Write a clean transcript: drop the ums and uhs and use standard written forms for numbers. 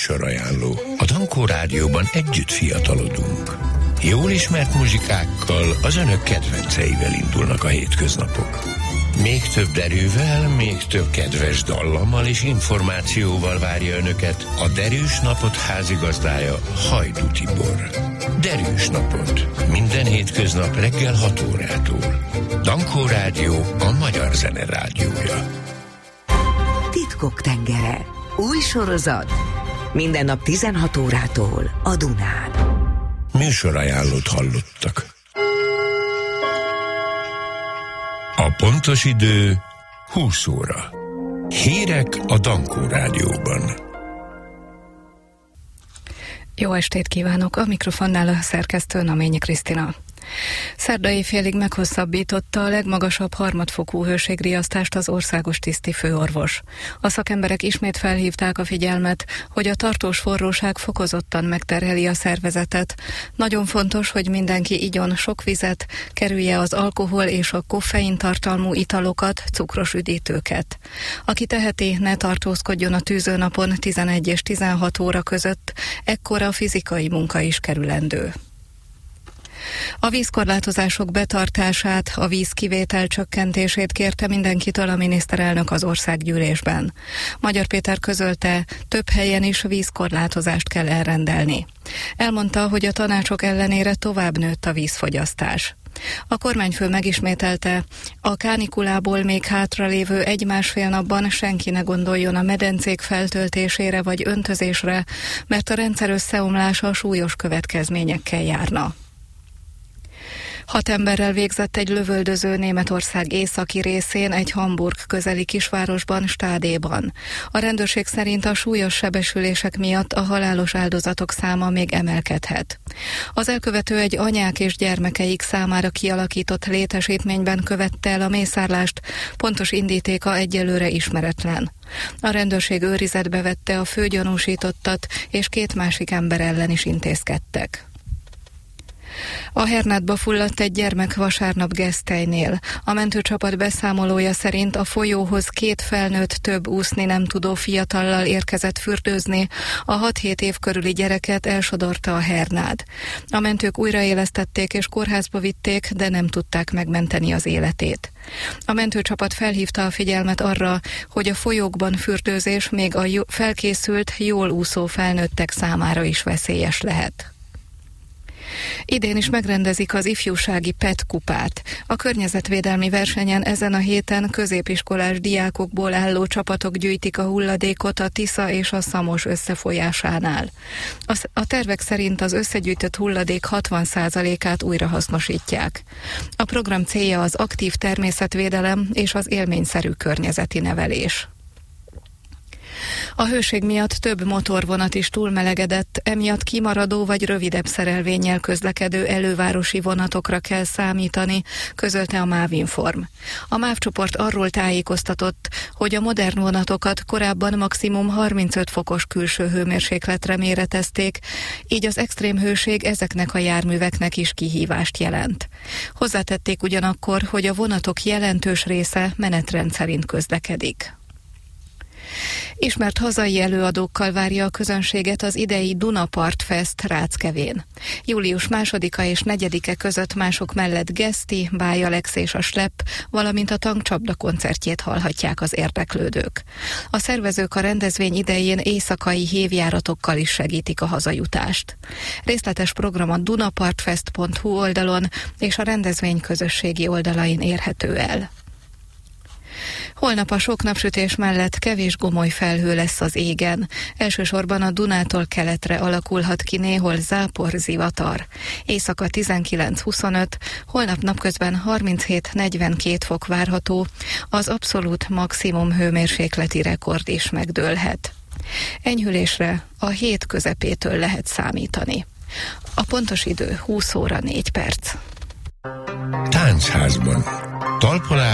Műsorajánló. A Dankó Rádióban együtt fiatalodunk. Jól ismert muzsikákkal, az önök kedvenceivel indulnak a hétköznapok. Még több derűvel, még több kedves dallammal és információval várja önöket a Derűs Napot házigazdája, Hajdú Tibor. Derűs Napot. Minden hétköznap reggel 6 órától. Dankó Rádió, a magyar zene rádiója. Titkok tengere. Új sorozat. Minden nap 16 órától a Dunán. Műsorajánlót hallottak. A pontos idő 20 óra. Hírek a Dankó Rádióban. Jó estét kívánok! A mikrofonnál a szerkesztő Naményi Krisztina. Szerda éjfélig meghosszabbította a legmagasabb harmadfokú hőségriasztást az országos tiszti főorvos. A szakemberek ismét felhívták a figyelmet, hogy a tartós forróság fokozottan megterheli a szervezetet. Nagyon fontos, hogy mindenki igyon sok vizet, kerülje az alkohol és a koffein tartalmú italokat, cukros üdítőket. Aki teheti, ne tartózkodjon a tűzőnapon 11 és 16 óra között, ekkor a fizikai munka is kerülendő. A vízkorlátozások betartását, a vízkivétel csökkentését kérte mindenkitől a miniszterelnök az országgyűlésben. Magyar Péter közölte, több helyen is vízkorlátozást kell elrendelni. Elmondta, hogy a tanácsok ellenére tovább nőtt a vízfogyasztás. A kormányfő megismételte, a kánikulából még hátralévő 1-1,5 napban senki ne gondoljon a medencék feltöltésére vagy öntözésre, mert a rendszer összeomlása súlyos következményekkel járna. 6 emberrel végzett egy lövöldöző Németország északi részén, egy Hamburg közeli kisvárosban, Stádéban. A rendőrség szerint a súlyos sebesülések miatt a halálos áldozatok száma még emelkedhet. Az elkövető egy anyák és gyermekeik számára kialakított létesítményben követte el a mészárlást, pontos indítéka egyelőre ismeretlen. A rendőrség őrizetbe vette a főgyanúsítottat, és 2 másik ember ellen is intézkedtek. A Hernádba fulladt egy gyermek vasárnap Gesztelynél. A mentőcsapat beszámolója szerint a folyóhoz 2 felnőtt több úszni nem tudó fiatallal érkezett fürdőzni, a 6-7 év körüli gyereket elsodorta a Hernád. A mentők újraélesztették és kórházba vitték, de nem tudták megmenteni az életét. A mentőcsapat felhívta a figyelmet arra, hogy a folyókban fürdőzés még a felkészült, jól úszó felnőttek számára is veszélyes lehet. Idén is megrendezik az ifjúsági PET kupát. A környezetvédelmi versenyen ezen a héten középiskolás diákokból álló csapatok gyűjtik a hulladékot a Tisza és a Szamos összefolyásánál. A tervek szerint az összegyűjtött hulladék 60%-át újrahasznosítják. A program célja az aktív természetvédelem és az élményszerű környezeti nevelés. A hőség miatt több motorvonat is túlmelegedett, emiatt kimaradó vagy rövidebb szerelvénnyel közlekedő elővárosi vonatokra kell számítani, közölte a MÁV Inform. A MÁV csoport arról tájékoztatott, hogy a modern vonatokat korábban maximum 35 fokos külső hőmérsékletre méretezték, így az extrém hőség ezeknek a járműveknek is kihívást jelent. Hozzátették ugyanakkor, hogy a vonatok jelentős része menetrend szerint közlekedik. Ismert hazai előadókkal várja a közönséget az idei Dunapart Fest Ráckevén. Július 2-a és 4-e között mások mellett Geszti, Báj Alex és a Slepp, valamint a Tankcsapda koncertjét hallhatják az érdeklődők. A szervezők a rendezvény idején éjszakai hévjáratokkal is segítik a hazajutást. Részletes program a dunapartfest.hu oldalon és a rendezvény közösségi oldalain érhető el. Holnap a sok napsütés mellett kevés gomoly felhő lesz az égen. Elsősorban a Dunától keletre alakulhat ki néhol zápor, zivatar. Éjszaka 19-25, holnap napközben 37-42 fok várható, az abszolút maximum hőmérsékleti rekord is megdőlhet. Enyhülésre a hét közepétől lehet számítani. A pontos idő 20 óra 4 perc. Táncházban. Talpalás